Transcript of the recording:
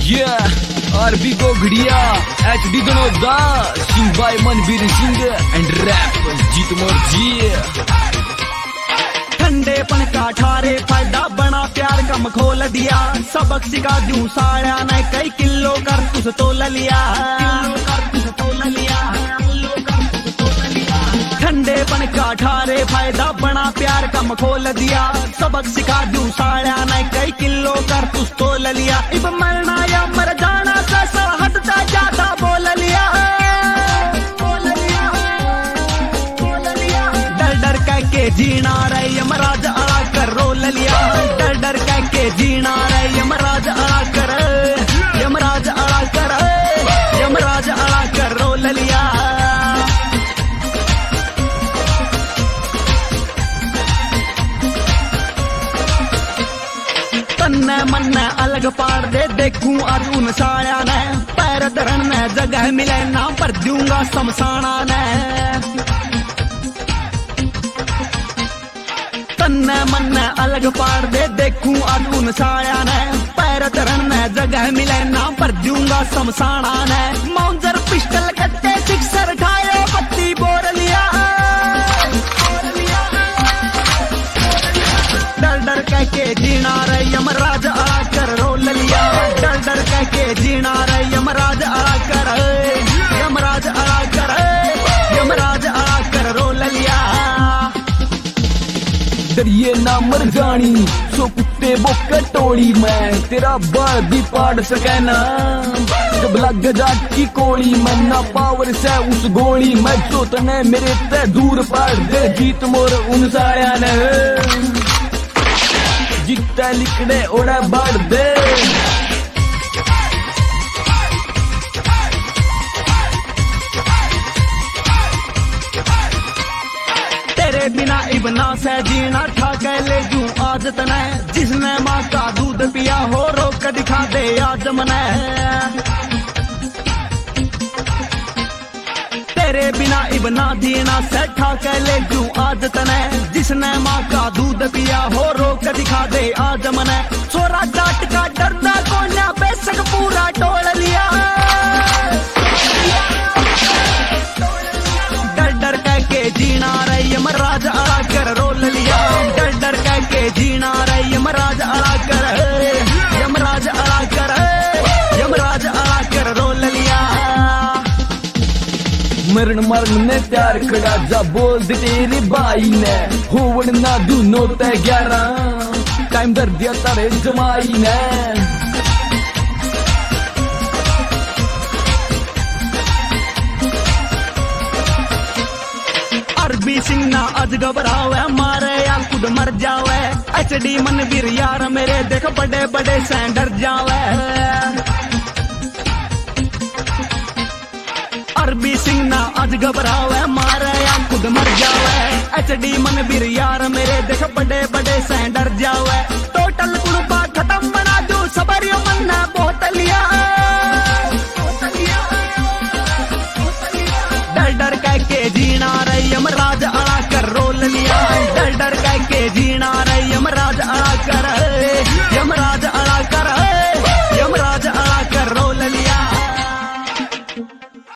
RB को घड़िया HD गणोदा Singh by Manveer Singh and rap Jeet मोर जी। ठंडेपन का ठारे फायदा बना प्यार कम खोल दिया, सबक सिखा दूं साड़ा ने कई किलो कर तुझ तोल लिया। ठंडेपन का ठारे फायदा बना प्यार कम खोल दिया, सबक सिखा दूं साड़ा ने कई किलो कर तुझ तोल लिया। इब मरना या मर जाना कैसा हटता ज्यादा बोल लिया। डर डर कह के जीना रे यमराज अड़ा कर रोल लिया। डर डर कह के जीना रे यमराज अड़ा कर, यमराज अड़ा कर, यमराज अड़ा कर रोल लिया। तन्ने मन्ने अलग पाड़ दे देखूं आज उन साया ने, पैर धरन में जगह मिले ना पर दूंगा शमशाना ने। तन्ने मन्ने अलग पाड़ दे देखूं आज उन साया ने, पैर धरन में जगह मिले ना पर दूंगा शमशाना ने। माउंजर पिस्टल कट्टे सिक्सर ठाए पत्ती बोर लिया। डर डर कह के जीना रे यमराज अड़ा कर रोल लिया। डर डर कह के जीना रे यमराज अड़ा कर, यमराज अड़ा कर, यमराज अड़ा कर रोल लिया। डरिए ना मर जानी सो कुत्ते वो कटोली में, तेरा बाल भी पाड़ सके ना जब लग जाट की कोड़ी में। ना पावर से उस गोली में जो तने मेरे ते दूर पाड़ दे जीत मोर उन साया ने। जितना लिखने ओड़ा बाढ़ दे। तेरे बिना इबना से जीना था कह ले जूं आज तने, जिसने माँ का दूध पिया हो रोक दिखा दे आज मने। तेरे बिना इबना जीना सेठा कह ले जूं आज तने, जिसने माँ का दूध पिया हो रोक दिखा दे आज मने। छोरा जाट का डरना कोन्या बेशक पूरा टोल लिया। डर डर कह के जीना रे यमराज अड़ा कर रोल लिया। डर डर कह के जीना रे यमराज अड़ा कर, यमराज अड़ा कर, यमराज अड़ा कर रोल लिया। मरण मरण ने प्यार खड़ा जा बोल दे तेरी बाई ने, होवन ना दूनो ते 11 टाइम दर दिया तारे जमाई ने। आरबी सिंह ना आज घबरावे मारे या खुद मर जावे। HD मनवीर यार मेरे देख बड़े बड़े से डर जावे। आरबी सिंह ना आज घबरावे मारे या खुद मर जावे। HD मनवीर यार मेरे देख बड़े बड़े से डर जावे। टोटल कुर्बा खत्म बना दूं सबर यो मन्ना